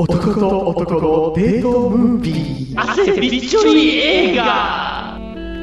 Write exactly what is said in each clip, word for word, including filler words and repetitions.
男と男のデートムービー。 汗びっちょり映画。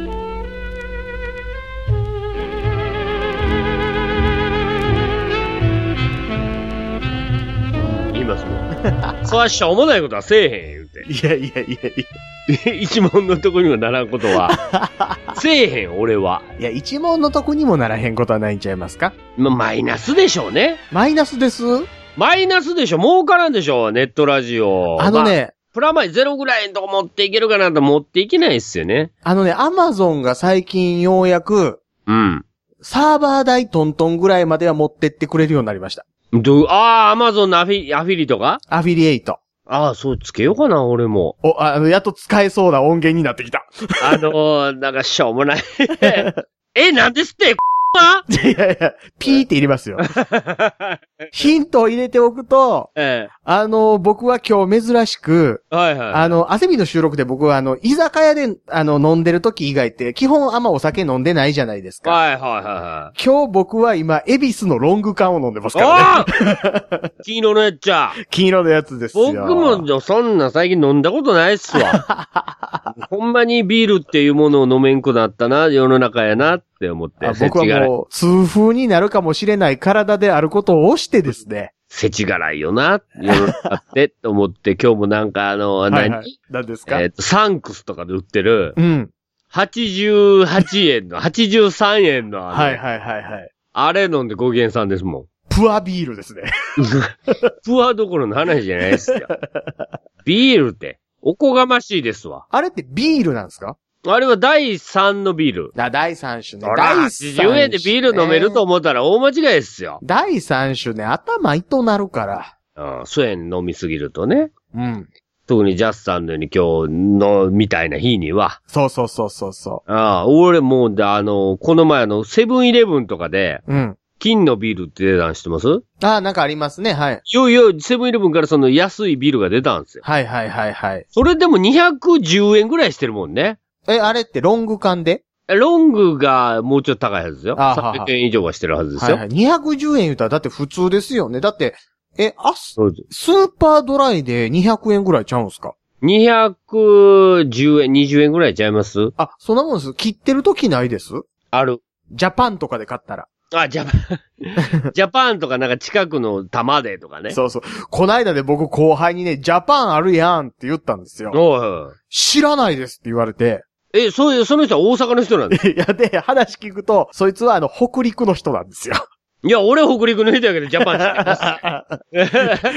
言いますもん。そうはしょうもないことはせえへん言うて。 いやいやいやいや。一問のとこにもならんことは。せえへん俺は。 いや、一問のとこにもならへんことはないんちゃいますか？ ま、マイナスでしょうね。 マイナスです？ マイナスでしょ。儲からんでしょ。ネットラジオ。 あのね、まあ、 プラマイゼロぐらいのとこ持っていけるかなと持っていけないっすよね。 あのね、アマゾンが最近ようやく、 うん。 サーバー代トントンぐらいまでは持ってってくれるようになりました。 ど、ああ、アマゾンのアフィ、アフィリとか？アフィリエイト。 ああ、そうつけようかな、俺も。 お、あの、やっと使えそうな音源になってきた。 あのー、なんかしょうもない。え、なんですっていやいや、ピーって入れますよ。ヒントを入れておくと、ええ、あの、僕は今日珍しく、はいはい、あの、汗びの収録で僕はあの、居酒屋で、あの、飲んでる時以外って、基本あんまお酒飲んでないじゃないですか。 はいはいはい。 今日僕は今、恵比寿のロング缶を飲んでますからね。 黄色のやつゃ。 黄色のやつですよ。 僕もそんな最近飲んだことないっすわ。ほんまにビールっていうものを飲めんくなったな、世の中やなって思って。 僕はもう、痛風になるかもしれない体であることを押してですね。 せちがらいよな、世の中って、と思って、今日もなんかあの、はいはい、何何ですか？ えっと、サンクスとかで売ってる、 うん。 はちじゅうはちえんの、はちじゅうさんえんのあの、 はいはいはいはい。 あれ飲んでごげんさんですもん。 プアビールですね。 プアどころの話じゃないですよ。ビールって、おこがましいですわ。 あれってビールなんですか？ あれはだいさんのビール。 あ、だいさん種ね。 だいさん種。はちじゅうえんでビール飲めると思ったら大間違いですよ。 だいさん種ね、頭痛なるから。 うん、そうやん飲みすぎるとね。 うん。 特にジャスさんのように今日のみたいな日には。 そうそうそうそうそう。 ああ、俺もう、あの、この前のセブンイレブンとかで、うん。金のビールって出たん知ってます？ ああ、なんかありますね、はい。 いよいよ、セブンイレブンからその安いビールが出たんですよ。 はいはいはいはい。 それでもにひゃくじゅうえんぐらいしてるもんね。 え、あれってロング缶で？ ロングがもうちょっと高いはずですよ。あさんびゃくえん以上はしてるはずですよ。はいはい。 にひゃくじゅうえん言うたらだって普通ですよね。だって、え、あ、スーパードライでにひゃくえんぐらいちゃうんすか？ にひゃくじゅうえん、にじゅうえんぐらいちゃいます？ あ、そんなもんです。切ってる時ないです？ ある。 ジャパンとかで買ったら。 あ、ジャパン。ジャパンとかなんか近くの玉でとかね。 そうそう。こないだで僕後輩にね、ジャパンあるやんって言ったんですよ。おい。知らないですって言われて。 え、そういう、その人は大阪の人なんですか？ いや、で、話聞くと、そいつはあの、北陸の人なんですよ。 いや、俺北陸の人やけどジャパン知ってます。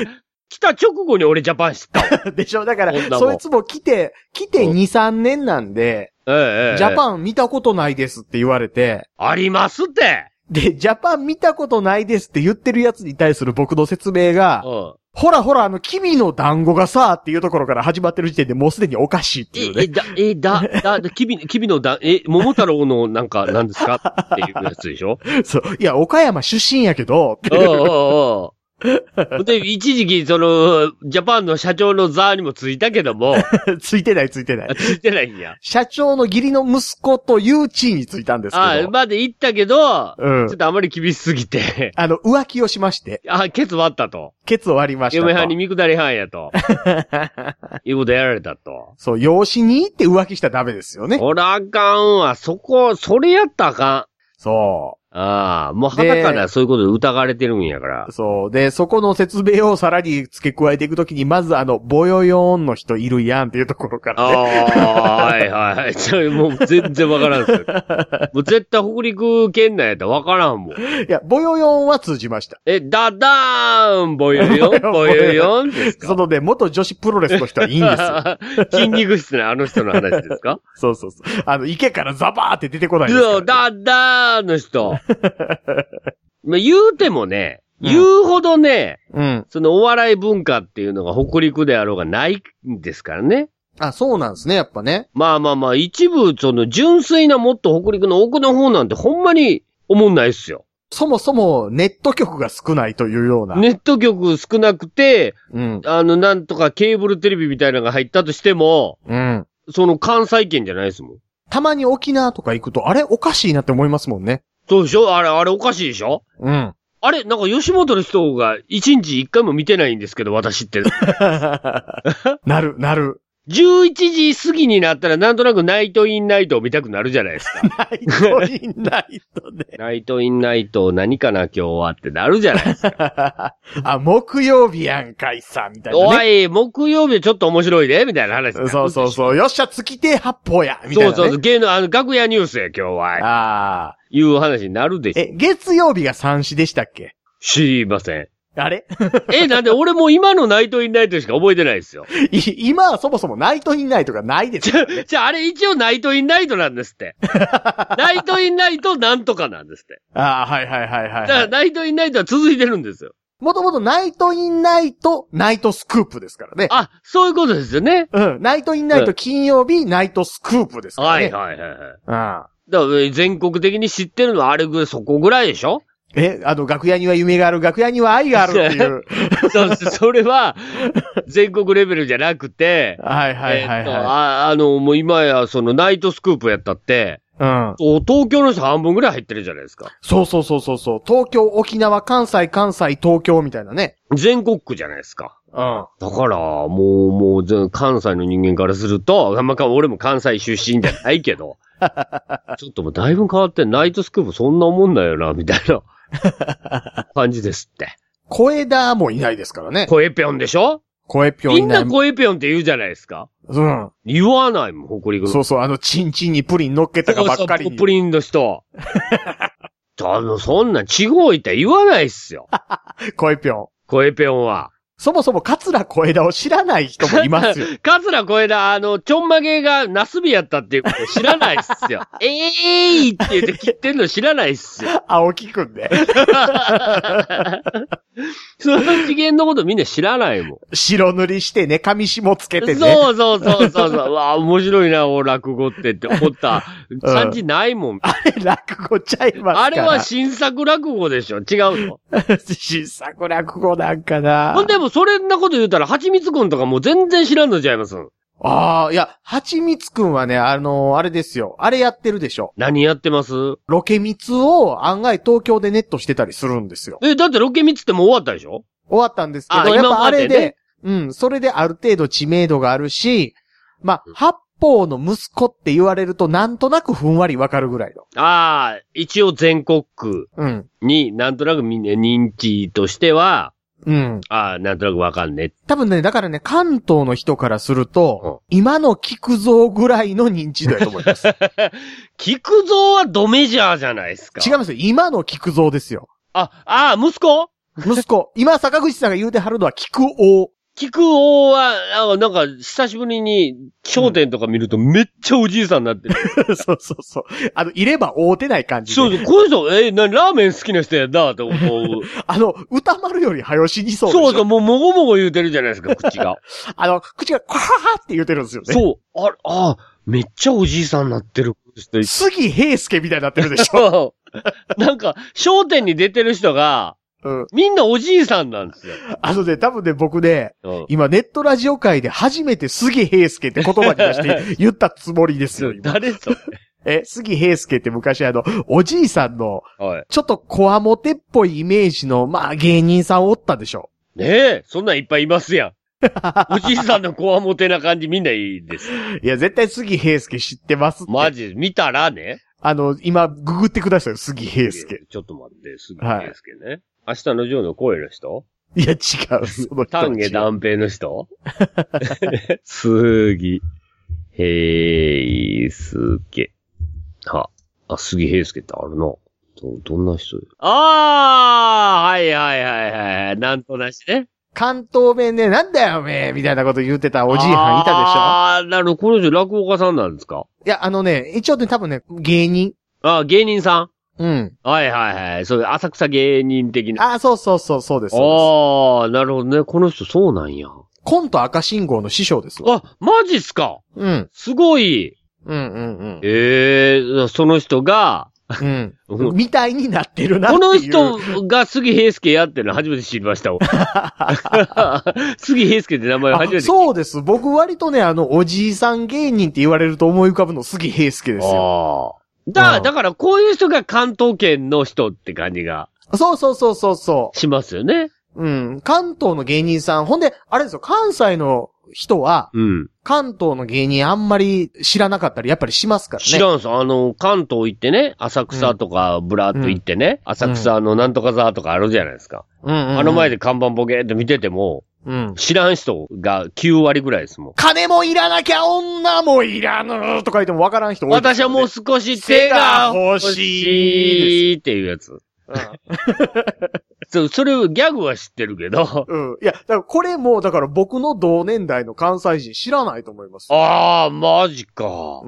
来た直後に俺ジャパン知った。 でしょ？だから、そいつも来て、来てに、さんねんなんで、ええ、ジャパン見たことないですって言われて。 ありますって。 で、ジャパン見たことないですって言ってるやつに対する僕の説明が、うん、ほらほらあの、君の団子がさ、っていうところから始まってる時点でもうすでにおかしいっていうね。 え、え、だ、え、だ、だ、君、君のだ、え、桃太郎のなんか、なんですかっていうやつでしょ？ そう。いや、岡山出身やけど、っていう。おうおうおうで、一時期、その、ジャパンの社長の座にもついたけども。 ついてないついてない。 ついてないんや。 社長の義理の息子という地位についたんですけど。 ああ、まで行ったけど、うん、ちょっとあまり厳しすぎて。 あの、浮気をしまして。 あ、ケツ割ったと。 ケツ割りましたと。 嫁はんに見下りはんやと。いうことやられたと。 そう、養子に行って浮気したらダメですよね。 ほらあかんわ。そこ、それやったらあかん。 そう。 ああ、もう肌からそういうことで疑われてるんやから。 そう。で、そこの説明をさらに付け加えていくときに、まずあの、ボヨヨーンの人いるやんっていうところからね。 ああ、はいはい。それもう全然わからんすよ。もう絶対北陸県内やったらわからんもん。いや、ボヨヨーンは通じました。 え、ダダーンボヨヨンボヨヨンですか？ そのね、元女子プロレスの人はいいんですよ。 筋肉質なあの人の話ですか？ そうそうそう。あの、池からザバーって出てこないですから、ね。 そう、ダダーンの人。まあ、言うてもね、言うほどね、うん、そのお笑い文化っていうのが北陸であろうがないんですからね。 あ、そうなんですね、やっぱね。 まあまあまあ、一部、その純粋なもっと北陸の奥の方なんてほんまに思んないっすよ。 そもそもネット局が少ないというような。 ネット局少なくて、うん、あの、なんとかケーブルテレビみたいなのが入ったとしても、うん、その関西圏じゃないですもん。 たまに沖縄とか行くと、あれおかしいなって思いますもんね。 そうでしょ？あれ、あれおかしいでしょ？ うん。 あれなんか吉本の人が一日一回も見てないんですけど、私って。 なる、なる。 じゅういちじ過ぎになったらなんとなくナイトインナイトを見たくなるじゃないですか。 ナイトインナイトね。 ナイトインナイト何かな今日はってなるじゃないですか。 あ、木曜日やんかいさ、みたいな、 ね。おい、木曜日ちょっと面白いで、みたいな話。 そうそうそう。よっしゃ、月亭八方や、みたいな、ね。 そうそうそう。芸の、あの、楽屋ニュースや、今日は。 ああ。 いう話になるでしょ。 え、月曜日が三子でしたっけ？ 知りません。 あれえ、なんで俺も今のナイトインナイトしか覚えてないですよ。 い今はそもそもナイトインナイトがないですよ、 ね。じゃあ、あれ一応ナイトインナイトなんですって。ナイトインナイトなんとかなんですって。 ああ、はいはいはいはい、はい。 だからナイトインナイトは続いてるんですよ。 もともとナイトインナイト、ナイトスクープですからね。 あ、そういうことですよね。 うん。ナイトインナイト金曜日、うん、ナイトスクープですからね。 はいはいはいはい。 うん。だから全国的に知ってるのはあれぐらい、そこぐらいでしょ？ え、あの、楽屋には夢がある、楽屋には愛があるっていう。 そうです。それは、全国レベルじゃなくて、 はいはいはい、はい、えー、 あ。あの、もう今や、その、ナイトスクープやったって、 うん。 東京の人半分ぐらい入ってるじゃないですか。 そうそうそうそうそう。東京、沖縄、関西、関西、東京みたいなね。 全国区じゃないですか。 うん。 だから、もう、もう、関西の人間からすると、まあ、俺も関西出身じゃないけど、ちょっともうだいぶ変わって、ナイトスクープそんなもんだよな、みたいな。感じですって。 小枝もいないですからね。 声ぴょんでしょ？ 声ぴょんいない。 みんな声ぴょんって言うじゃないですか。 うん。 言わないもん、ほこりぐ。 そうそう、あの、チンチンにプリン乗っけたかばっかりに。 そうそう、プリンの人。あの、そんな、ちごいって言わないっすよ。 声ぴょん。 声ぴょんは。 そもそも桂小枝を知らない人もいますよ。 桂小枝、あの、ちょんまげがナスビやったっていうこと知らないっすよ。えーいって言って切ってんの知らないっすよ。 青木くんで。 その次元のことみんな知らないもん。 白塗りしてね、紙紐つけてね。 そうそうそうそうそう。わあ、面白いな、お落語ってって思った感じないもん。うん、 あれ落語ちゃいますから。 あれは新作落語でしょ？違うの？ 新作落語なんかな。 ほんでもそれんなこと言うたら、はちみつくんとかもう全然知らんのちゃいます？ ああ、いや、はちみつくんはね、あのー、あれですよ。あれやってるでしょ。 何やってます？ ロケミツを案外東京でネットしてたりするんですよ。 え、だってロケミツってもう終わったでしょ？ 終わったんですけど、やっぱあれで、うん、それである程度知名度があるし、まあ、八方の息子って言われるとなんとなくふんわりわかるぐらいの。 ああ、一応全国区になんとなくみんな認知としては、 うん。 ああ、なんとなくわかんね。 多分ね、だからね、関東の人からすると、うん、今の菊蔵ぐらいの認知度だと思います。 菊蔵はドメジャーじゃないですか。 違いますよ。今の菊蔵ですよ。 あ、ああ、息子息子。今、坂口さんが言うてはるのは菊王。 菊王は、あなんか、久しぶりに、商店とか見るとめっちゃおじいさんになってる。 うん、そうそうそう。あの、いれば会うてない感じで。 そうそう、この人、えー、な、ラーメン好きな人やなと思う。 あの、歌丸より早しにそうでしょ。 そうそう、もうもごもご言うてるじゃないですか、口が。 あの、口が、クハハって言うてるんですよね。 そう。あ、あ、めっちゃおじいさんになってる。 杉平介みたいになってるでしょ。 なんか、商店に出てる人が、うん、みんなおじいさんなんですよ。 あのね、多分ね、僕ね、うん、今ネットラジオ界で初めて杉平介って言葉に出して言ったつもりですよ。 誰それえ、杉平介って昔あの、おじいさんの、ちょっとこわもてっぽいイメージの、まあ芸人さんおったでしょ。 ねえ、そんなんいっぱいいますやん。おじいさんのこわもてな感じみんないいです。 いや、絶対杉平介知ってますって。 マジ、見たらね。 あの、今、ググってくださいよ、杉平介。 ちょっと待って、杉平介ね。はい、明日のジョーの声の人？ いや、違う。その丹下断平の人？杉平介。は。あ、杉平介ってあるな。ど、どんな人？あーはいはいはいはい。なんとなしね。 関東弁でなんだよおめえみたいなこと言ってたおじいはんいたでしょ。 あー、なるほど。この人落語家さんなんですか？ いや、あのね、一応ね、多分ね、芸人。 あー、芸人さん？ うん。 はいはいはい。そういう浅草芸人的な。 ああ、そうそうそう、そうです。 ああ、なるほどね。この人そうなんや。 コント赤信号の師匠ですわ。あ、マジっすか？ うん。 すごい。 うんうんうん。 ええー、その人が、 うん。みたいになってるなっていう。 この人が杉平介やってるの初めて知りました。杉平介って名前を初めて。 そうです。僕割とね、あの、おじいさん芸人って言われると思い浮かぶの杉平介ですよ。 ああ。だ、だからこういう人が関東圏の人って感じが。 そうそうそうそうそう。 しますよね。 うん。関東の芸人さん、ほんで、あれですよ、関西の人は、うん。関東の芸人あんまり知らなかったり、やっぱりしますからね。 知らんす。あの、関東行ってね、浅草とかブラーっと行ってね、うん、浅草のなんとか座とかあるじゃないですか。うんうんうん、あの前で看板ボケーって見てても、うん、知らん人がきゅうわりぐらいですもん。 金もいらなきゃ女もいらぬとか言ってもわからん人多いですよね。 私はもう少し手が欲しいっていうやつ。うんそう、それをギャグは知ってるけど。 うん。いや、だからこれも、だから僕の同年代の関西人知らないと思います。 ああ、マジか。うん。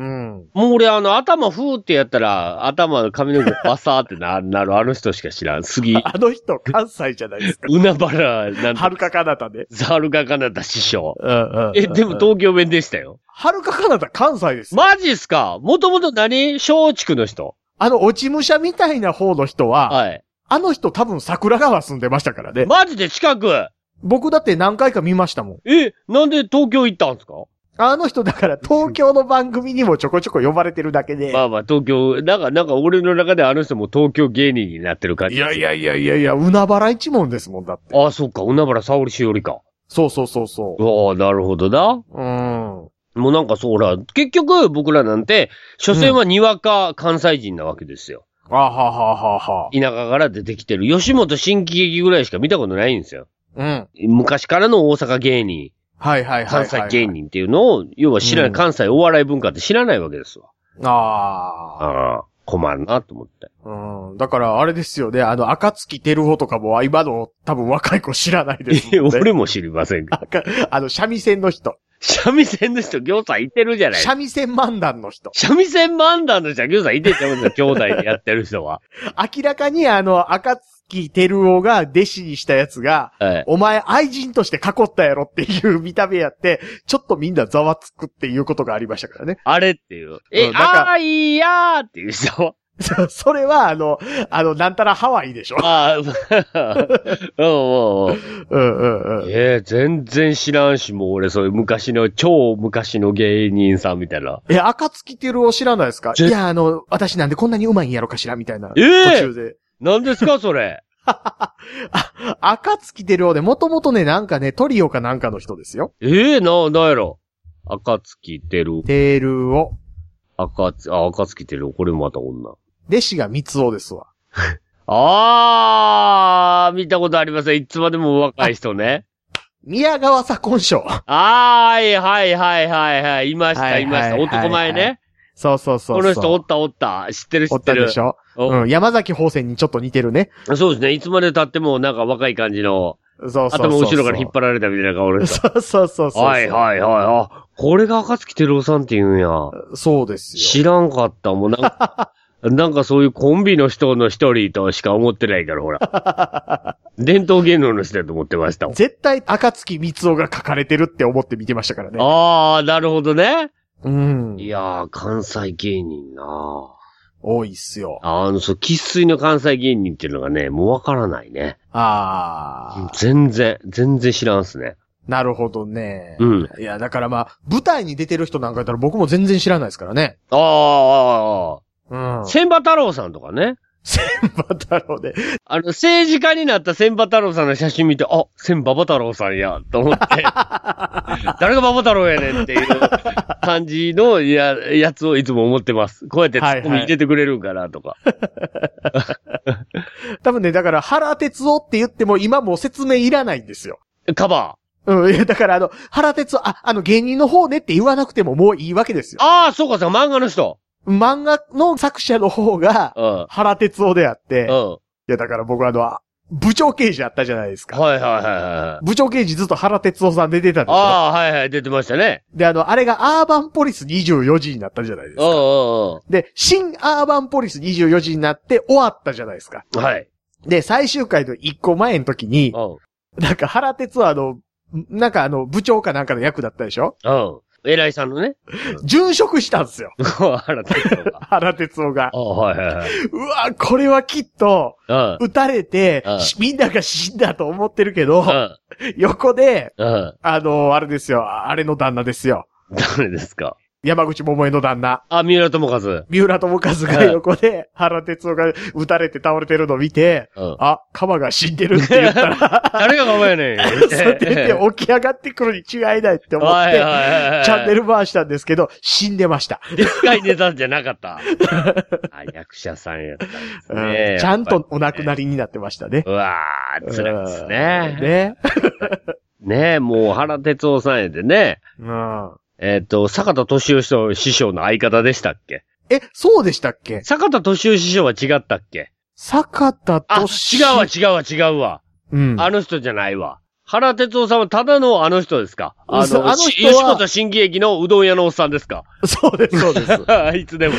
もう俺あの、頭ふーってやったら、頭の髪の毛バサーってな、なるあの人しか知らん。杉。 あの人、関西じゃないですか。 海原、なんはるかかなたで。 はるかかなた師匠。うんうん。え、でも東京弁でしたよ。 はるかかなた関西です。 マジっすか？もともと何？松竹の人。 あの、落ち武者みたいな方の人は、はい。あの人多分桜川住んでましたからね。 マジで近く？ 僕だって何回か見ましたもん。 え、なんで東京行ったんですか？ あの人だから東京の番組にもちょこちょこ呼ばれてるだけで。 まあまあ東京、なんか、なんか俺の中であの人も東京芸人になってる感じ。 いやいやいやいやいや、海原一門ですもんだって。 ああ、そっか、海原沙織しおりか。 そうそうそうそう。ああ、なるほどな。うん。もうなんかそうら、結局僕らなんて、所詮はにわか関西人なわけですよ。 あはははは。 田舎から出てきてる吉本新喜劇ぐらいしか見たことないんですよ。うん。昔からの大阪芸人。 はいはいはい、はい。 関西芸人っていうのを、要は知らない、うん、関西お笑い文化って知らないわけですわ。ああ。ああ。困るなと思って。 うん。だからあれですよね、あの、赤月照夫とかも今の多分若い子知らないですもんね。 俺も知りませんか。 あの、三味線の人。 三味線の人、行さんいてるじゃない。 三味線漫談の人。 三味線漫談の人は行さんいてってこと兄弟でやってる人は。 明らかにあの、赤月照夫が弟子にしたやつが、はい、お前愛人として囲ったやろっていう見た目やって、ちょっとみんなざわつくっていうことがありましたからね。 あれっていう。え、うん、あーいやーっていう人。 そ、それは、あの、あの、なんたらハワイでしょ。ああ、うん、うん、 うん。えー、全然知らんし、もう俺、そういう昔の、超昔の芸人さんみたいな。 え、赤月照夫知らないですか？いや、あの、私なんでこんなに上手いんやろかしらみたいな。 えー、 途中で。 何ですか、それ。 あ、赤月照夫で、もともとね、なんかね、トリオかなんかの人ですよ。 ええー、な、なんやろ。赤月照夫。 照夫。 赤月、あ、赤月照夫、これまた女。 弟子が三つおですわ。 あー、見たことありません。いつまでも若い人ね。 宮川左近賞。 あー、はいはいはいはい。いました、いました。男前ね。 そうそうそう。 この人おったおった。知ってる知ってる。 おったでしょ。うん。山崎宝泉にちょっと似てるね。 そうですね。いつまで経ってもなんか若い感じの。 そうそうそう。 頭後ろから引っ張られたみたいな顔でした。 そうそうそうそう。 はいはいはい。あ、これが赤月照夫さんって言うんや。 そうですよ。 知らんかった。もうなんか。なんかそういうコンビの人の一人としか思ってないから、ほら。伝統芸能の人だと思ってました。 絶対赤月光雄が書かれてるって思って見てましたからね。 ああ、なるほどね。 うん。 いやー、関西芸人な多いっすよ。 あの、そう、生粋の関西芸人っていうのがね、もうわからないね。ああ。全然、全然知らんっすね。 なるほどね。うん。いや、だからまあ、舞台に出てる人なんかいたら僕も全然知らないですからね。 ああ、ああ。うん。千葉太郎さんとかね。 千葉太郎で。 あの、政治家になった千葉太郎さんの写真見て、あ、千葉太郎さんや、と思って。誰が馬場太郎やねんっていう感じのや、やつをいつも思ってます。こうやってツッコミ入れてくれるんかな、とか。 はいはい、多分ね、だから原哲夫って言っても今もう説明いらないんですよ。 カバー。うん、いや、だからあの、原哲夫、あ、あの芸人の方ねって言わなくてももういいわけですよ。 ああ、そうかそうか、漫画の人。 漫画の作者の方が、原哲夫であって、うん、いや、だから僕はあの、部長刑事あったじゃないですか。 はいはいはいはい。 部長刑事ずっと原哲夫さんで出てたんですよ。 ああ、はいはい、出てましたね。 で、あの、あれがアーバンポリスにじゅうよじになったじゃないですか。 うんうん。 で、新アーバンポリスにじゅうよじになって終わったじゃないですか。 はい。 で、最終回のいっこまえの時に、なんか原哲夫はあの、なんかあの、部長かなんかの役だったでしょ？ うん。偉いさんのね。 殉職したんですよ。 原哲夫が。 原哲夫が。 はいはいはい。 うわ、これはきっと、撃たれて、みんなが死んだと思ってるけど、横で、あの、あれですよ、あれの旦那ですよ。 誰ですか？ 山口百恵の旦那。 あ、三浦友和。 三浦友和が横で、原哲夫が撃たれて倒れてるのを見て、うん、あ、カバが死んでるって言ったら。 誰がカバやねん。 そうやって起き上がってくるに違いないって思って、チャンネル回したんですけど、死んでました。 でっかいネタじゃなかった。あ、役者さんやったんですね、 うん。ちゃんとお亡くなりになってましたね。 うわー、辛いですね。ね。ねえ、もう原哲夫さんやでね。うん。えっ、ー、と、坂田敏夫師匠の相方でしたっけ？ え、そうでしたっけ？ 坂田敏夫師匠は違ったっけ？ 坂田敏夫。 あ、違うわ、違うわ、違うわ。うん。あの人じゃないわ。原哲夫さんはただのあの人ですか？あの、あの人は吉本新喜劇のうどん屋のおっさんですか？ そうです、そうです。 いつでも。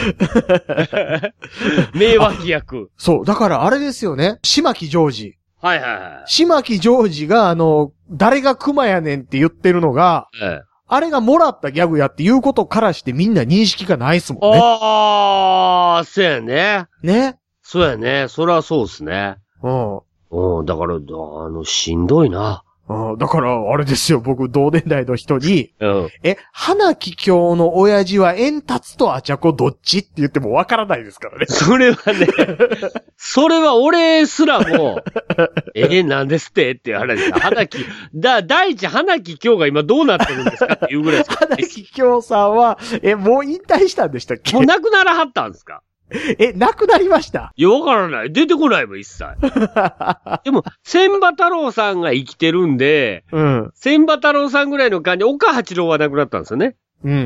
名脇役。 そう、だからあれですよね。島木ジョージ。 はいはいはい。 島木ジョージが、あの、誰が熊やねんって言ってるのが、ええ、あれがもらったギャグやっていうことからしてみんな認識がないっすもんね。 ああ、そうやね。 ね。 そうやね。それはそうっすね。うん。うん、だから、あの、しんどいな。 うん、だから、あれですよ、僕、同年代の人に、うん、え、花木京の親父は円達とアチャコどっちって言ってもわからないですからね。 それはね、それは俺すらも、え、なんですってっていう話です。花木、だ、第一花木京が今どうなってるんですかっていうぐらいです。 花木京さんは、え、もう引退したんでしたっけ？ もう亡くならはったんですか？ え、亡くなりました？ いや、わからない。出てこないもん、一切。でも、千葉太郎さんが生きてるんで、うん。千葉太郎さんぐらいの間に岡八郎は亡くなったんですよね。うんうんうん。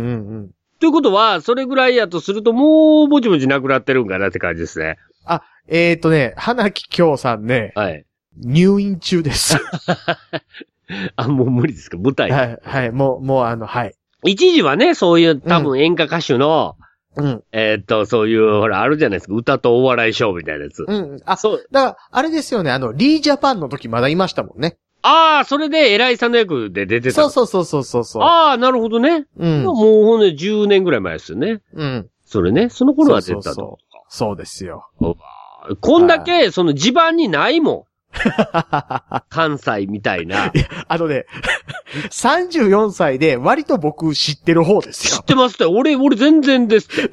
ということは、それぐらいやとすると、もう、ぼちぼち亡くなってるんかなって感じですね。 あ、えーとね、花木京さんね。はい。入院中です。 あ、もう無理ですか？舞台。 はい、はい。もう、もうあの、はい。 一時はね、そういう多分演歌歌手の、うん。えー、っと、そういう、ほら、あるじゃないですか。歌とお笑いショーみたいなやつ。うん。あ、そう。だから、あれですよね。あの、リージャパンの時まだいましたもんね。ああ、それで偉いさんの役で出てた。 そうそうそうそうそうそう。 ああ、なるほどね。うん。もうほんでじゅうねんぐらい前ですよね。うん。それね、その頃は出てたと。そうそうそう。 そうですよ。 こんだけ、その地盤にないもん。関西みたいな。 いや、あのね、さんじゅうよんさいで割と僕知ってる方ですよ。 知ってますって。俺、俺全然ですって。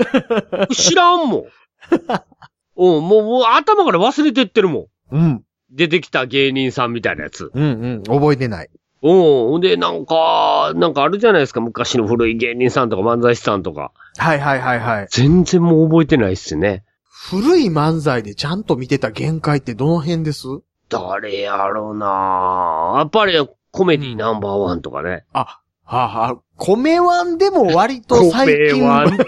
知らんもん。うん、もう、もう頭から忘れてってるもん。うん。出てきた芸人さんみたいなやつ。 うんうん。覚えてない。 うん。ほんで、なんか、なんかあるじゃないですか。昔の古い芸人さんとか漫才師さんとか。 はいはいはいはい。 全然もう覚えてないっすね。 古い漫才でちゃんと見てた限界ってどの辺です？ 誰やろうなぁ。やっぱりコメディナンバーワンとかね。 あ、はあ、はあ、米ワンでも割と最近。米ワンって。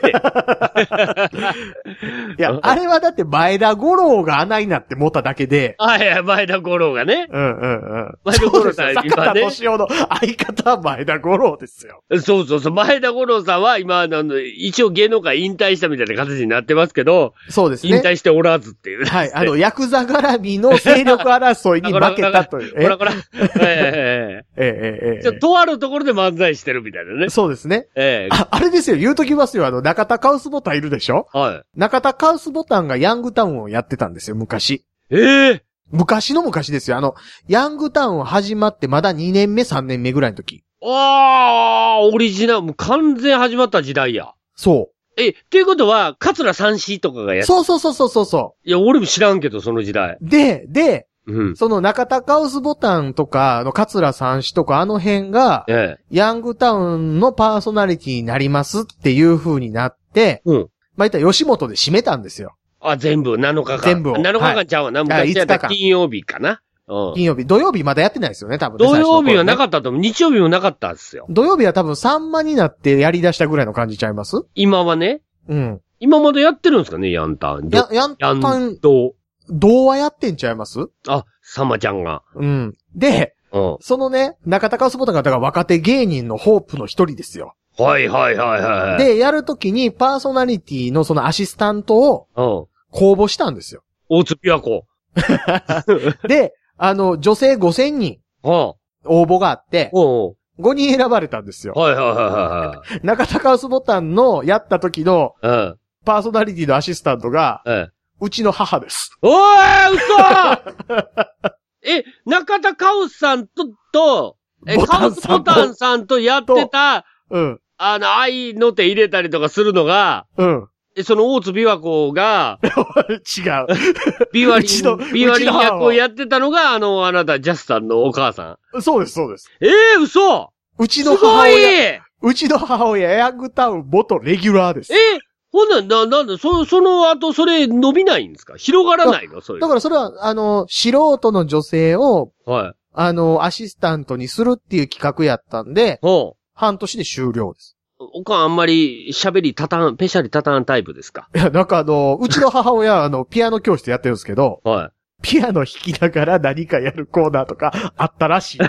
いや、あれはだって前田五郎が穴になって持っただけで。 あ、いや、前田五郎がね。 うんうんうん。 前田五郎さん、今ね。 坂田敏夫の相方は前田五郎ですよ。 そうそうそう。前田五郎さんは今、あの、一応芸能界引退したみたいな形になってますけど。 そうですね。 引退しておらずっていう、ね。 はい。あの、ヤクザ絡みの勢力争いに負けたという。 ほらほら。ええええええええ。とあるところで漫才してるみたいなね。 そうですね。ええあ、あれですよ、言うときますよ。あの、中田カウスボタンいるでしょ？はい。中田カウスボタンがヤングタウンをやってたんですよ、昔。 ええー、 昔の昔ですよ。あの、ヤングタウン始まってまだにねんめ、さんねんめぐらいの時。 あー、オリジナル、もう完全始まった時代や。 そう。 え、っていうことは、桂三枝とかがやって。 そうそうそうそうそう。 いや、俺も知らんけど、その時代。 で、で、うん、その中田カウスボタンとか、の桂三枝とかあの辺が、ええ、ヤングタウンのパーソナリティになりますっていう風になって、うん。まあ、言ったら吉本で締めたんですよ。 あ、全部、なのかかん。 全部を。 なのかかんちゃうわ。何、はい、昔やったら金曜日かな。 うん。金曜日。土曜日まだやってないですよね、多分、ね。 土曜日はなかったと思う。日曜日もなかったんですよ。 土曜日は多分さんまになってやり出したぐらいの感じちゃいます？ 今はね。うん。今までやってるんですかね、ヤンタン。 や、ヤンタン。ヤンと。童話やってんちゃいます？ あ、サマちゃんが。 うん。で、うん、そのね、中田カウスボタンがだから若手芸人のホープの一人ですよ。 はいはいはいはい。 で、やるときにパーソナリティのそのアシスタントを公募したんですよ。 大津ピアコ。 で、あの、女性ごせんにん応募があって、ごにん選ばれたんですよ。 はいはいはいはい。 中田カウスボタンのやった時のパーソナリティのアシスタントが、うんうちの母です。 おー嘘え、中田カウスさんと、と、え、カウスボタンさんとやってた、うん。 あの、愛の手入れたりとかするのが、 うん。 その大津琵琶湖が、 違う。 ビワリン、ビワリン役をやってたのが、あの、あなた、ジャスさんのお母さん。そうです、そうです。 ええー、嘘うちの母親。うちの母親、ヤングタウン元レギュラーです。 えー、ほんな、な、なんだ、そ、その後、それ伸びないんですか？広がらないの？そういう。 だからそれは、あの、素人の女性を、 はい。 あの、アシスタントにするっていう企画やったんで、 ほう。 半年で終了です。 おかんあんまり喋りたたん、ペシャリたたんタイプですか？ いや、なんかあの、うちの母親、あの、ピアノ教室やってるんですけど、 はい。 ピアノ弾きながら何かやるコーナーとかあったらしいです。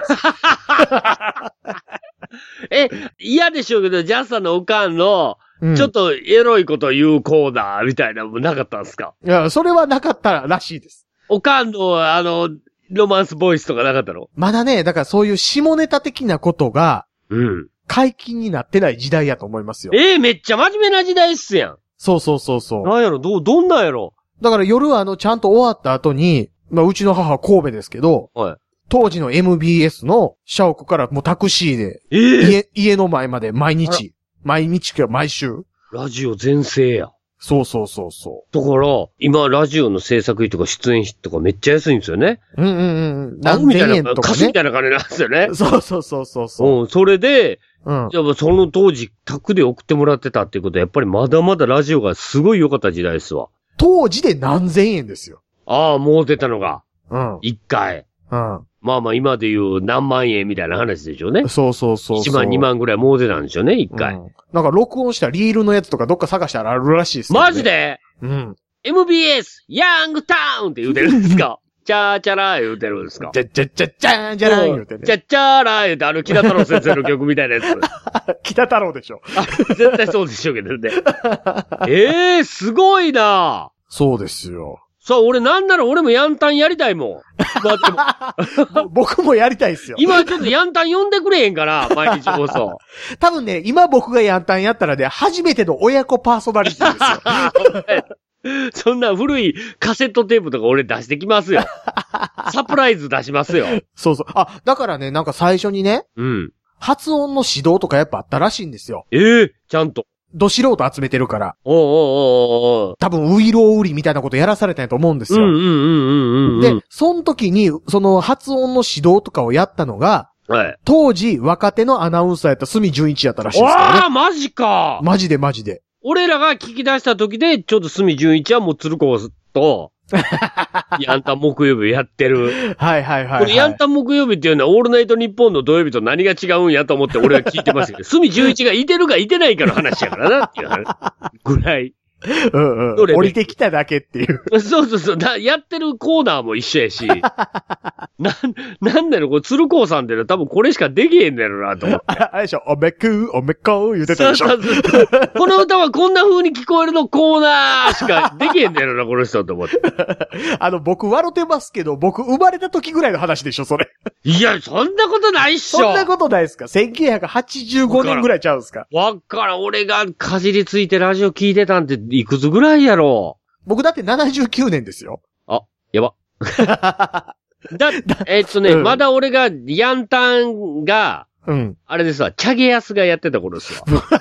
え、嫌でしょうけど、ジャスさんのおかんの、うん、ちょっとエロいこと言うコーナーみたいなのもなかったんですか？ いや、それはなかったらしいです。 おかんの、あの、ロマンスボイスとかなかったの？ まだね、だからそういう下ネタ的なことが、 うん。 解禁になってない時代やと思いますよ。 ええー、めっちゃ真面目な時代っすやん。 そうそうそうそう。 なんやろ、どう、どんなんやろ。 だから夜あの、ちゃんと終わった後に、まあ、うちの母は神戸ですけど、 はい。 当時の エムビーエス の社屋からもうタクシーで、 えー、 家、家の前まで毎日、毎日か毎週。 ラジオ全盛や。 そうそうそうそう。 だから、今、ラジオの制作費とか出演費とかめっちゃ安いんですよね。 うんうんうん。何千円とかね。 貸すみたいな金なんですよね。 そうそうそうそうそう。 うん、それで、 うん。 やっぱその当時、宅で送ってもらってたっていうことは、やっぱりまだまだラジオがすごい良かった時代ですわ。 当時で何千円ですよ。 ああ、もう出たのが。 うん。 一回。 うん。 まあまあ今で言う何万円みたいな話でしょうね。 そうそうそうそう。 一万二万ぐらいもう出たんでしょうね、一回、うん。 なんか録音したリールのやつとかどっか探したらあるらしいですね。マジで？ うん。 エムビーエス、ヤングタウンって言うてるんですか？チャーチャラー言うてるんですか？ チャッチャッチャッチャーンチャラーン言うてね。 チャッチャーラー言うてあの、北太郎先生の曲みたいなやつ。 北太郎でしょ。 あ、絶対そうでしょうけどね。ええー、すごいな。 そうですよ。 そう、俺なんなら俺もヤンタンやりたいもん。だっても僕もやりたいっすよ。 今ちょっとヤンタン呼んでくれへんから、毎日放送。 多分ね、今僕がヤンタンやったらね、初めての親子パーソナリティですよ。そんな古いカセットテープとか俺出してきますよ。サプライズ出しますよ。 そうそう。あ、だからね、なんか最初にね、 うん。 発音の指導とかやっぱあったらしいんですよ。 ええー、ちゃんと。 ど素人集めてるから。 おうおうおうおう。 多分、ウイロウリみたいなことやらされたんやと思うんですよ。 うんうんうんうんうん。 で、その時に、その発音の指導とかをやったのが、 はい。 当時、若手のアナウンサーやった住純一やったらしいですからね。 ああ、マジか。 マジでマジで。 俺らが聞き出した時で、ちょっと住純一はもう鶴子と、ヤンタン木曜日やってる。 はいはいはい、はい。 これヤンタン木曜日っていうのはオールナイトニッポンの土曜日と何が違うんやと思って俺は聞いてますけど、住純一がいてるかいてないかの話やからなっていう話ぐらい。 うんうん。降りてきただけっていう。 そうそうそう。だやってるコーナーも一緒やし。な、なんだろ、これ、鶴光さんってのは多分これしかできへんだろうなと思って。 あれでしょ、おめく、おめこ言うてたでしょ。そうそうそうこの歌はこんな風に聞こえるのコーナーしかできへんだろうな、この人と思って。 あの、僕笑ってますけど、僕生まれた時ぐらいの話でしょ、それ。 いや、そんなことないっしょ。 そんなことないですか？せんきゅうひゃくはちじゅうごねんぐらいちゃうんすか？ わっからん、俺がかじりついてラジオ聞いてたんっていくつぐらいやろう。 僕だってななじゅうきゅうねんですよ。 あ、やば。だ、えっとね、うん、まだ俺が、ヤンタンが、 うん。 あれですわ、チャゲヤスがやってた頃ですわ。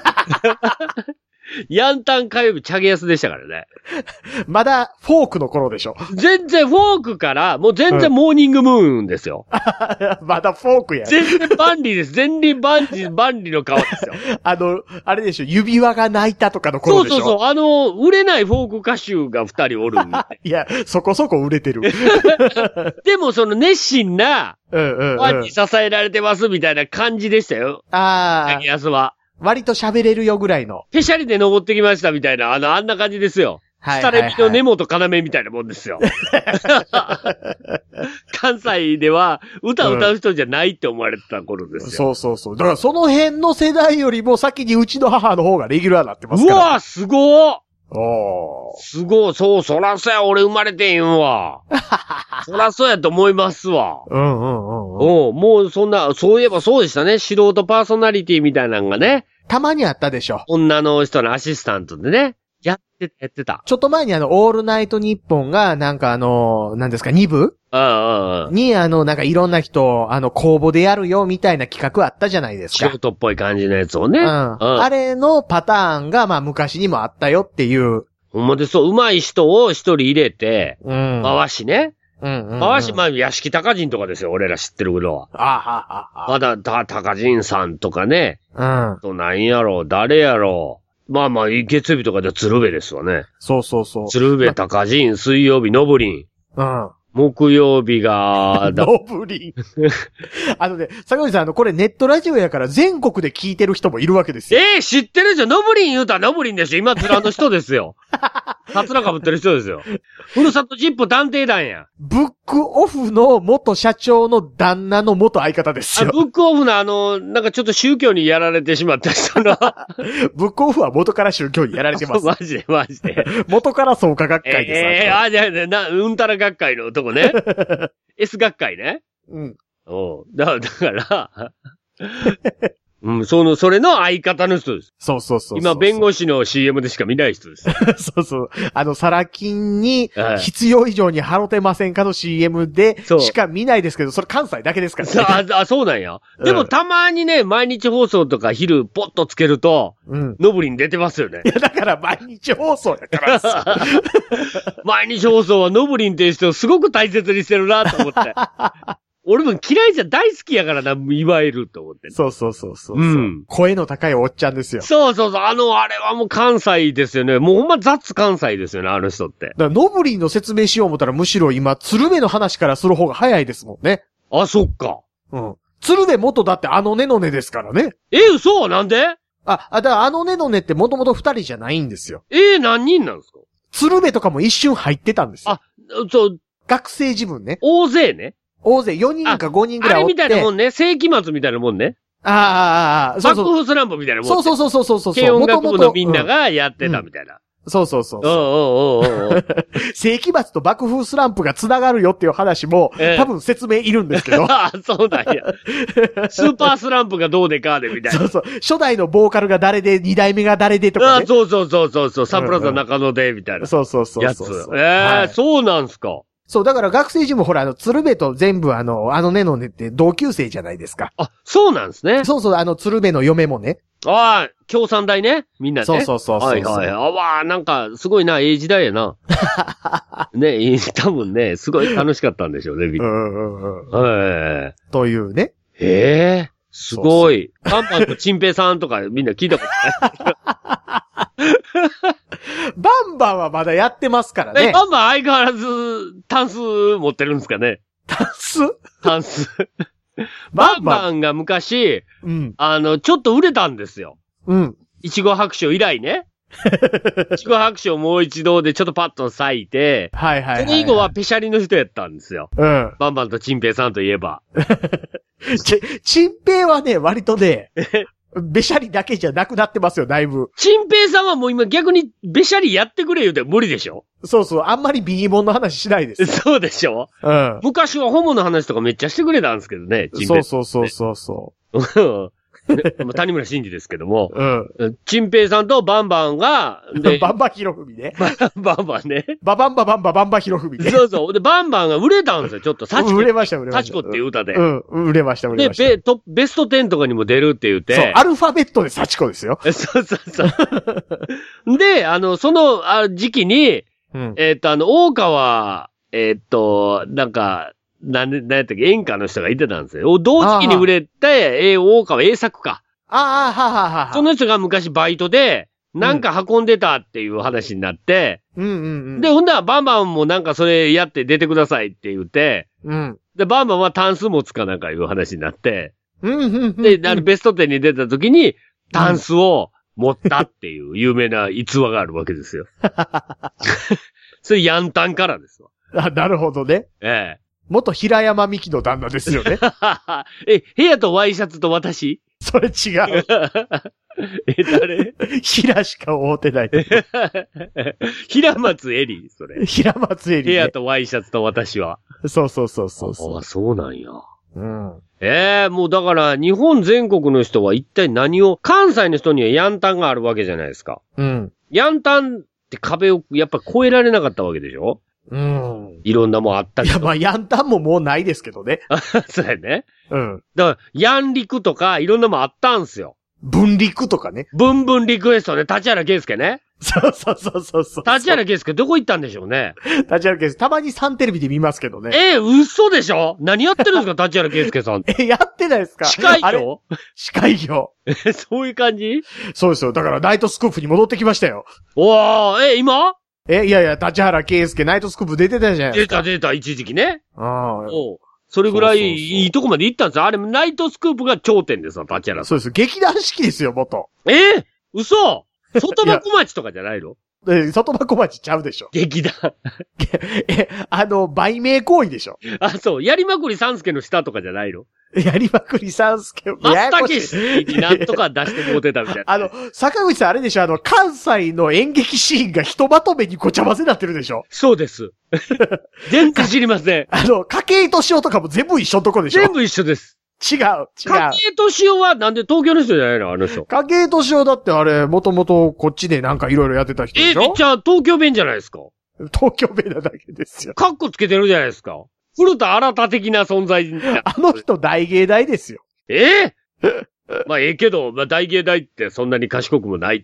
ヤンタン火曜日チャゲヤスでしたからね。 まだフォークの頃でしょ。 全然フォークから、もう全然モーニングムーンですよ。 うん、まだフォークや。 全然万里です。全然万里、万里の顔ですよ。 あの、あれでしょ、指輪が泣いたとかの頃でしょ。 そうそうそう。あの、売れないフォーク歌手が二人おるんで。 いや、そこそこ売れてる。 でもその熱心な、 うんうんうん、 ファンに支えられてますみたいな感じでしたよ。 ああ。 チャゲヤスは。 割と喋れるよぐらいの。 ペシャリで登ってきましたみたいな、あの、あんな感じですよ。はいはいはい。スタレミの根本要みたいなもんですよ。関西では歌歌う人じゃないって思われてた頃ですよ。 うん、そうそうそう。だからその辺の世代よりも先にうちの母の方がレギュラーになってますから。 うわすごーおー。 すごい、そう、そらそうや、俺生まれてんわ。そらそうやと思いますわ。 うんうんうん、うん。 おもうそんな、そういえばそうでしたね。素人パーソナリティみたいなのがね。 たまにあったでしょ。 女の人のアシスタントでね。やってた、やってた。 ちょっと前にあの、オールナイトニッポンが、なんかあの、何ですか、に部ああ。 に、あの、なんかいろんな人、あの、公募でやるよ、みたいな企画あったじゃないですか。 素人っぽい感じのやつをね。 うん。あれのパターンが、まあ、昔にもあったよっていう。 ほんまで、そう、上手い人を一人入れて、 うん。 回しね。 うんうんうん、 回し、まあ、屋敷高人とかですよ、俺ら知ってるのは。 あははは。 まだ、た、高人さんとかね。 うん。 と、なんやろう、誰やろう。まあまあ、月曜日とかで鶴瓶ですわね。 そうそうそう。 鶴瓶、高人、水曜日、のぶりん。 うん。 木曜日が、 ノブリン。あのね、坂口さん、あの、これネットラジオやから全国で聞いてる人もいるわけですよ。 えー、知ってるじゃん。ノブリン言うたらノブリンですよ。今、面の人ですよ。カツラ被ってる人ですよ。ふるさとジップ探偵団や。 ブックオフの元社長の旦那の元相方ですよ。 あ、ブックオフのあの、なんかちょっと宗教にやられてしまった人の。 ブックオフは元から宗教にやられてます。 マジで、マジで。 元から創価学会です。 ええー、あ、じゃあ、な、うんたら学会の男ね。S 学会ね。 うん。 おう。だ、だから、うん、その、それの相方の人です。 そうそうそうそう。 今、弁護士の シーエム でしか見ない人です。 そうそう。あの、サラ金に、必要以上に払ってませんかの シーエム で、しか見ないですけど、それ関西だけですからね。あ、あ、そうなんや。でも、たまにね、毎日放送とか昼、ポッとつけると、うん。ノブリン出てますよね。 いや、だから、毎日放送やからさ。 毎日放送はノブリンっていう人をすごく大切にしてるなと思って。俺も嫌いじゃ大好きやからな、いわゆると思って。 そうそうそうそう。うん。声の高いおっちゃんですよ。 そうそうそう。あの、あれはもう関西ですよね。もうほんま雑関西ですよね、あの人って。だから、ノブリンの説明しよう思ったら、むしろ今、鶴瓶の話からする方が早いですもんね。 あ、そっか。 うん。鶴瓶元だってあのねのねですからね。 え、嘘なんであ、あ、だからあのねのねってもともと二人じゃないんですよ。 えー、何人なんですか鶴瓶とかも一瞬入ってたんですよ。 あ、そう。 学生自分ね。 大勢ね。 大勢よにんかごにんぐらいおって。 あれみたいなもんね。世紀末みたいなもんね。 ああ、ああ、 そうそう。バックフスランプみたいなもん、ね。 そうそうそうそうそう。 軽音楽部のみんながやってたみたいな。うんうん、そうそうそう。 おうおうおうおう世紀末と爆風スランプが繋がるよっていう話も、えー、多分説明いるんですけど。 ああ、そうなんや。スーパースランプがどうでかでみたいな。 そうそう。初代のボーカルが誰で、二代目が誰でとか、ね。 ああ、そうそうそうそうそう。サンプラザ中野で、みたいな、うんうん。 そうそうそうやつ。ええーはい、そうなんすか。 そう、だから学生時もほら、あの、鶴瓶と全部あの、あのねのねって同級生じゃないですか。 あ、そうなんですね。 そうそう、あの、鶴瓶の嫁もね。 ああ、共産大ね。みんなね。 そうそうそうそう。 はいはい。あわあ、なんか、すごいな、ええ時代やな。ね、多分ね、すごい楽しかったんでしょうね、みんな。うんうんうん。はい。 というね。 へえ、すごい。パンパンとチンペイさんとかみんな聞いたことない。 バンバンはまだやってますからね。 え、バンバン相変わらず、タンス持ってるんですかね。 タンスタンス。バンバンが昔、うん、あの、ちょっと売れたんですよ。 うん。 いちご白書以来ね。いちご白書をもう一度でちょっとパッと咲いて、 はいはいはい、はい。 それ以後はペシャリの人やったんですよ。 うん。 バンバンとチンペイさんといえば。 ち、チンペイはね、割とね、べしゃりだけじゃなくなってますよ、だいぶ。 チンペイさんはもう今逆にべしゃりやってくれ言うて無理でしょ？ そうそう、あんまりビーボンの話しないです。 そうでしょ？ うん。 昔はホモの話とかめっちゃしてくれたんですけどね、 チンペイ。そうそうそうそうそう。 谷村新司ですけども、 うん。 チンペイさんとバンバンが、 でバンバヒロフミね。 バンバンね。 ババンババンババンバヒロフミね。 そうそう。で、バンバンが売れたんですよ、ちょっと。 サチコ。売れました、売れました。 サチコっていう歌で。 うん、売れました、売れました。 で、ベ、トベストテンとかにも出るって言って。 そう、アルファベットでサチコですよ。 そうそうそう。で、あの、そのあ時期に、うん、えっと、あの、大川、えー、っと、なんか、なんで、なんやったっけ、演歌の人がいてたんですよ。同時期に売れて、えー、大川栄作か。 ああ、はははは。 その人が昔バイトで、なんか運んでたっていう話になって、 うんうんうん、 で、ほんならバンバンもなんかそれやって出てくださいって言って、 うん、 で、バンバンはタンス持つかなんかいう話になって、 うんうんうんうん、 で、あのベストテンに出た時に、タンスを持ったっていう有名な逸話があるわけですよ。それヤンタンからですわ。 あ、なるほどね。 ええ。 元平山美希の旦那ですよね。 え、部屋とワイシャツと私それ違う。 え、誰平しか会うてない。 平松エリそれ。 平松エリ、ね。 部屋とワイシャツと私は。 そうそうそうそうそう。 あ、そうなんや。 うん。 ええー、もうだから日本全国の人は一体何を、関西の人にはヤンタンがあるわけじゃないですか。 うん。 ヤンタンって壁をやっぱ越えられなかったわけでしょ？ うん。 いろんなもんあったけど。 いや、まあ、ヤンタンももうないですけどね。 そうやね。 うん。 だから、ヤンリクとか、いろんなもんあったんすよ。 文陸とかね。 ブンブンリクエストね、立原圭介ね。 そうそうそうそうそう。 立原圭介どこ行ったんでしょうね。 立原圭介、たまにサンテレビで見ますけどね。 えー、嘘でしょ？何やってるんですか、立原圭介さん。 え、やってないですか？ 司会業？ 司会業。 え、そういう感じ？ そうですよ。だからナイトスクープに戻ってきましたよ。 おー、え、今？ え、いやいや、立原圭介ナイトスクープ出てたじゃないですか。 出た出た、一時期ね。 ああ。 おう。それぐらいいいとこまで行ったんですよ。あれ、ナイトスクープが頂点ですわ、立原さん。 そうです。劇団四季ですよ、元。 えー、嘘外箱町とかじゃないの？ え、外箱町ちゃうでしょ。 劇団。 え、あの、売名行為でしょ。 あ、そう。やりまくり三助の下とかじゃないの？ やりまくり三助。 マスタケシになんとか出してもうてたみたいな。 あの、坂口さんあれでしょ、あの、関西の演劇シーンがひとまとめにごちゃ混ぜになってるでしょ。 そうです。全然知りません。 あの、筧敏夫とかも全部一緒のとこでしょ。 全部一緒です。 違う、違う。 筧敏夫はなんで東京の人じゃないのあの人。 筧敏夫だってあれ、もともとこっちでなんかいろいろやってた人でしょ。 え、めっちゃ東京弁じゃないですか。 東京弁なだけですよ。 カッコつけてるじゃないですか。古田新太的な存在。 あの人大芸大ですよ。 えー、まあええけど、まあ大芸大ってそんなに賢くもないって。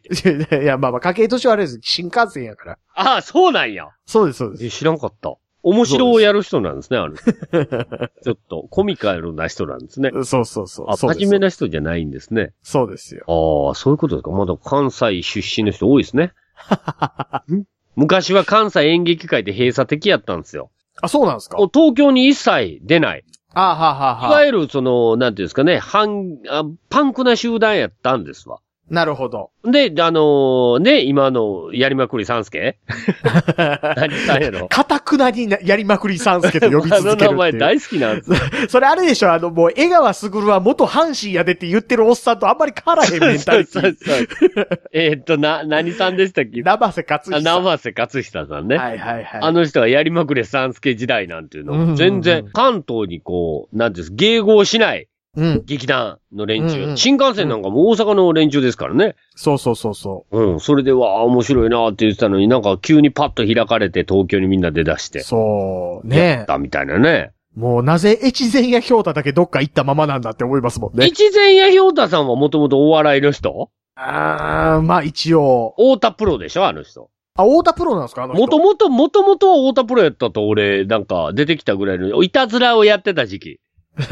いや、まあまあ、筧敏夫あれです。新幹線やから。 ああ、そうなんや。 そうです、そうです。 え、知らんかった。面白をやる人なんですね、あの人。ちょっと、コミカルな人なんですね。 そうそうそう。 あ、真面目な人じゃないんですね。 そうですよ。 ああ、そういうことですか。まだ関西出身の人多いですね。昔は関西演劇界で閉鎖的やったんですよ。 あ、そうなんですか？ 東京に一切出ない。 ああ、はあ、はあ、 いわゆる、その、なんていうんですかね、反あ、パンクな集団やったんですわ。 なるほど。 で、あのー、ね、今の、やりまくり三助何さんやろ？ かたくなにやりまくり三助と呼び続けるっていう。 あの名前大好きなんですよ。 それあれでしょ、あの、もう、江川卓は元阪神やでって言ってるおっさんとあんまり変わらへんメンタリティ。そうそうそうえーっと、な、何さんでしたっけ？ 生瀬勝久。 生瀬勝久さんね。 はいはいはい。 あの人がやりまくれ三助時代なんていうのを、全然、関東にこう、なんていうんです、迎合しない。うん。劇団の連中、うんうん。新幹線なんかも大阪の連中ですからね。 そうそうそうそう。 うん。それでは、面白いなって言ってたのに、なんか急にパッと開かれて東京にみんな出だして。 そう。ねやったみたいなね。 もうなぜ越前屋氷太だけどっか行ったままなんだって思いますもんね。 越前屋氷太さんはもともとお笑いの人？ あー、まあ一応。 太田プロでしょあの人。 あ、太田プロなんですかあの人。 もともと、もともとは太田プロやったと俺、なんか出てきたぐらいの、いたずらをやってた時期。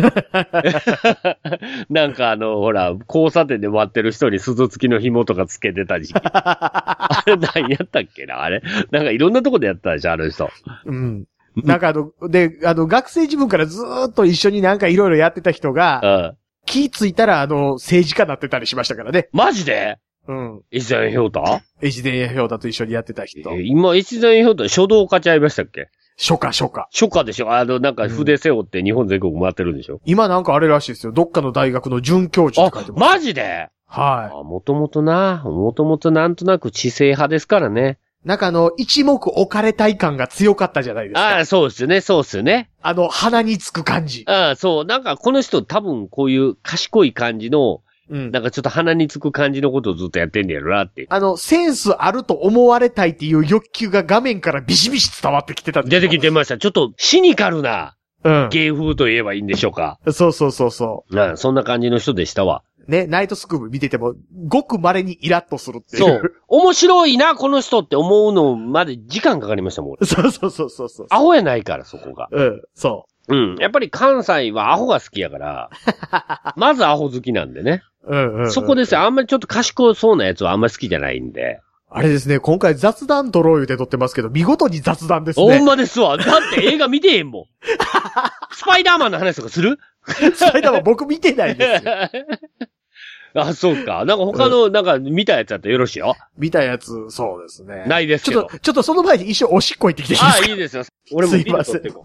なんかあの、ほら、交差点で待ってる人に鈴付きの紐とかつけてた時期。あれ何やったっけなあれなんかいろんなとこでやったでしょあの人。 うん。なんかあの、で、あの、学生自分からずーっと一緒になんかいろいろやってた人が、うん、気ついたらあの、政治家になってたりしましたからね。 マジで？ うん。 越前氷太？ 越前氷太と一緒にやってた人。 えー、今、越前氷太書道家ちゃいましたっけ？ 初夏、初夏。 初夏でしょあの、なんか筆背負って日本全国回ってるんでしょ、うん、 今なんかあれらしいですよ。どっかの大学の准教授って書いてます。 あ、マジで？ はい。 あ、もともとな、もともとなんとなく知性派ですからね。 なんかあの、一目置かれたい感が強かったじゃないですか。 ああ、そうですよね、そうですよね。 あの、鼻につく感じ。 ああ、そう。なんかこの人多分こういう賢い感じの、うん、なんかちょっと鼻につく感じのことをずっとやってんねやろなって。 あの、センスあると思われたいっていう欲求が画面からビシビシ伝わってきてたんですよ。 出てきてました。ちょっとシニカルな、うん、芸風と言えばいいんでしょうか。 そうそうそうそう。 うん、そんな感じの人でしたわ。 ね、ナイトスクープ見てても、ごく稀にイラッとするっていう。 そう。面白いな、この人って思うのまで時間かかりましたもん。 そうそうそうそうそう。 アホやないから、そこが。 うん、そう。 うん。やっぱり関西はアホが好きやから、まずアホ好きなんでね。 うんうんうんうん、 そこですよ。あんまりちょっと賢そうなやつはあんまり好きじゃないんで。 あれですね、今回雑談撮ろう言うて撮ってますけど、見事に雑談ですね。 ほんまですわ。だって映画見てへんもん。スパイダーマンの話とかする？ スパイダーマン僕見てないですよ。 あ、そうか。なんか他の、うん、なんか見たやつだったらよろしいよ。 見たやつ、そうですね。 ないですけど。 ちょっと、ちょっとその前に一緒おしっこ行ってきていいですか？ あ、いいですよ。俺もビール取っていこう。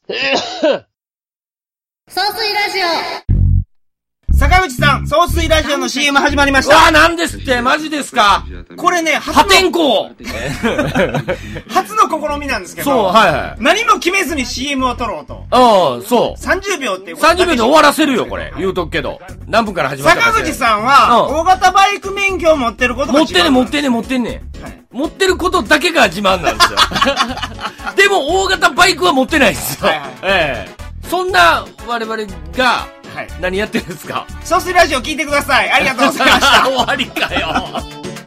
総水ラジオ。 坂口さん、総水ラジオの シーエム 始まりました。 うわ、なんですって、マジですか。 これね、 破天荒初の試みなんですけど。 そう、はいはい。 何も決めずに シーエム を撮ろうと。 ああ、そう。 さんじゅうびょうっていうこと。 さんじゅうびょうで終わらせるよ、これ。言うとくけど。何分から始まったか。 坂口さんは、大型バイク免許を持ってることが持ってんねん、持ってんねん、持ってんねん。はい、持ってることだけが自慢なんですよ。 でも、大型バイクは持ってないですよ。はいはい、ええー。そんな、我々が、はい、何やってるんですか？ ソースラジオ聞いてください。ありがとうございました。 終わりかよ。